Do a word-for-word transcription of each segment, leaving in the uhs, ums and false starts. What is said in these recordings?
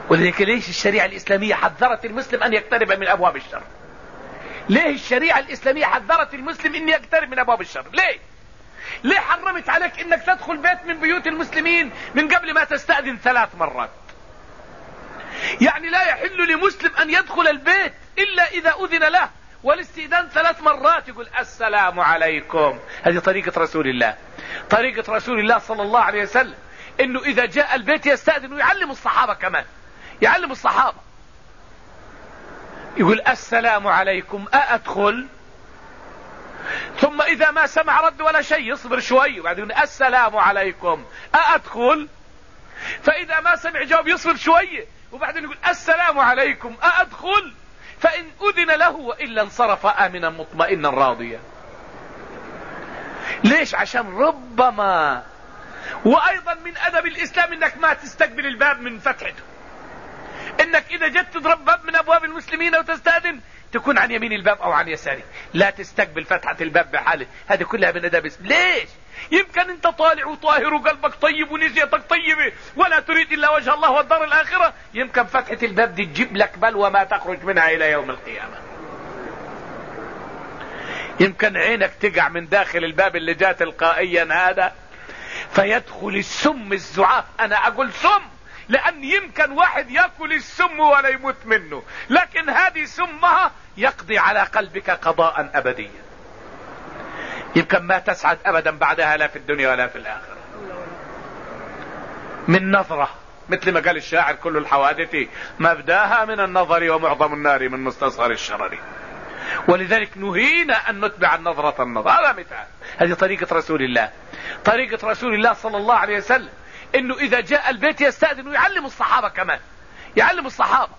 ولذلك ليش الشريعة الإسلامية حذرت المسلم أن يقترب من أبواب الشر؟ ليه الشريعة الإسلامية حذرت المسلم أن يقترب من أبواب الشر؟ ليه؟ ليه حرمت عليك أنك تدخل بيت من بيوت المسلمين من قبل ما تستأذن ثلاث مرات؟ يعني لا يحل لمسلم أن يدخل البيت إلا إذا أذن له، والاستئذان ثلاث مرات يقول السلام عليكم. هذه طريقة رسول الله، طريقة رسول الله صلى الله عليه وسلم، إنه إذا جاء البيت يستأذن ويعلم الصحابة كمان، يعلم الصحابة يقول السلام عليكم أأدخل؟ ثم إذا ما سمع رد ولا شيء يصبر شوي وبعدين يقول السلام عليكم أأدخل؟ فإذا ما سمع جواب يصبر شوي وبعدين يقول السلام عليكم أأدخل؟ فإن أذن له وإلا انصرف آمنا مطمئنا راضيا. ليش؟ عشان ربما. وأيضا من أدب الإسلام إنك ما تستقبل الباب من فتحته، إنك إذا جت تضرب باب من أبواب المسلمين وتستأذن تكون عن يمين الباب أو عن يساره، لا تستقبل فتحة الباب بحاله. هذه كلها من أدب الإسلام. ليش؟ يمكن أنت طالع وطاهر وقلبك طيب ونيتك طيبة ولا تريد إلا وجه الله والدار الآخرة، يمكن فتحة الباب دي تجيب لك بلوى ما تخرج منها إلى يوم القيامة. يمكن عينك تقع من داخل الباب اللي جاء تلقائيا هذا فيدخل السم الزعاف. أنا أقول سم لأن يمكن واحد يأكل السم ولا يموت منه، لكن هذه سمها يقضي على قلبك قضاء أبديا، يمكن ما تسعد أبدا بعدها لا في الدنيا ولا في الآخرة. من نظرة، مثل ما قال الشاعر كل الحوادث مبداها من النظر ومعظم النار من مستصغر الشرر. ولذلك نهينا أن نتبع النظرة النظر. هذا مثال، هذه طريقة رسول الله، طريقة رسول الله صلى الله عليه وسلم، إنه إذا جاء البيت يستأذن ويعلم الصحابة كمان، يعلم الصحابة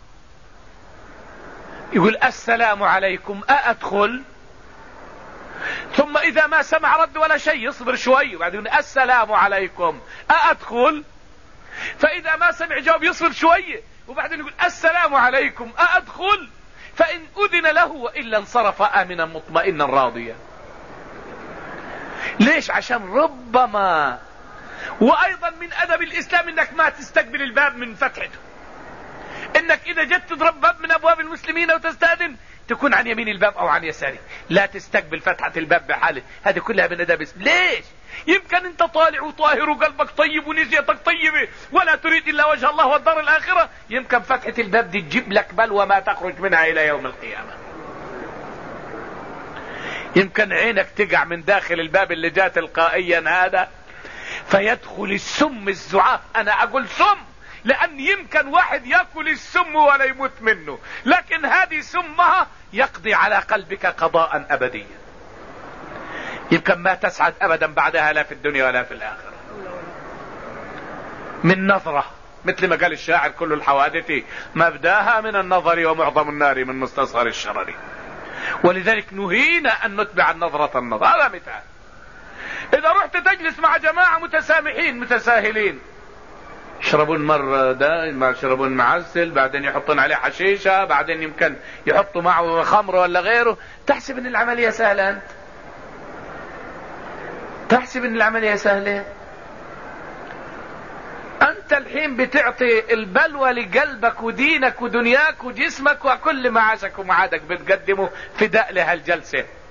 يقول السلام عليكم أأدخل؟ ثم إذا ما سمع رد ولا شيء يصبر شوي وبعدين يقول السلام عليكم أأدخل؟ فإذا ما سمع جواب يصبر شوي وبعدين يقول السلام عليكم أأدخل؟ فإن أذن له وإلا انصرف آمنا مطمئنا راضيا. ليش؟ عشان ربما. وأيضا من أدب الإسلام إنك ما تستقبل الباب من فتحته، إنك إذا جت تضرب باب من أبواب المسلمين وتستأذن تكون عن يمين الباب أو عن يساره، لا تستقبل فتحة الباب بحاله. هذه كلها من أدب الإسلام. ليش؟ يمكن أنت طالع وطاهر وقلبك طيب ونيتك طيبة ولا تريد إلا وجه الله والدار الآخرة، يمكن فتحة الباب دي تجيب لك بلوى ما تخرج منها إلى يوم القيامة. يمكن عينك تقع من داخل الباب اللي جاء تلقائيا هذا فيدخل السم الزعاف. أنا أقول سم لأن يمكن واحد يأكل السم ولا يموت منه، لكن هذه سمها يقضي على قلبك قضاء أبديا، يمكن ما تسعد أبدا بعدها لا في الدنيا ولا في الآخرة. من نظرة، مثل ما قال الشاعر كل الحوادث مبداها من النظر ومعظم النار من مستصغر الشرر. ولذلك نهينا أن نتبع النظرة النظر. هذا مثال. إذا رحت تجلس مع جماعة متسامحين متساهلين، يشربون مرة ده ما يشربون معسل، بعدين يحطون عليه حشيشة، بعدين يمكن يحطوا معه خمر ولا غيره، تحسب ان العملية سهلة؟ انت تحسب ان العملية سهلة؟ انت الحين بتعطي البلوى لقلبك ودينك ودنياك وجسمك وكل معاشك ومعادك بتقدمه فداء لهالجلسة.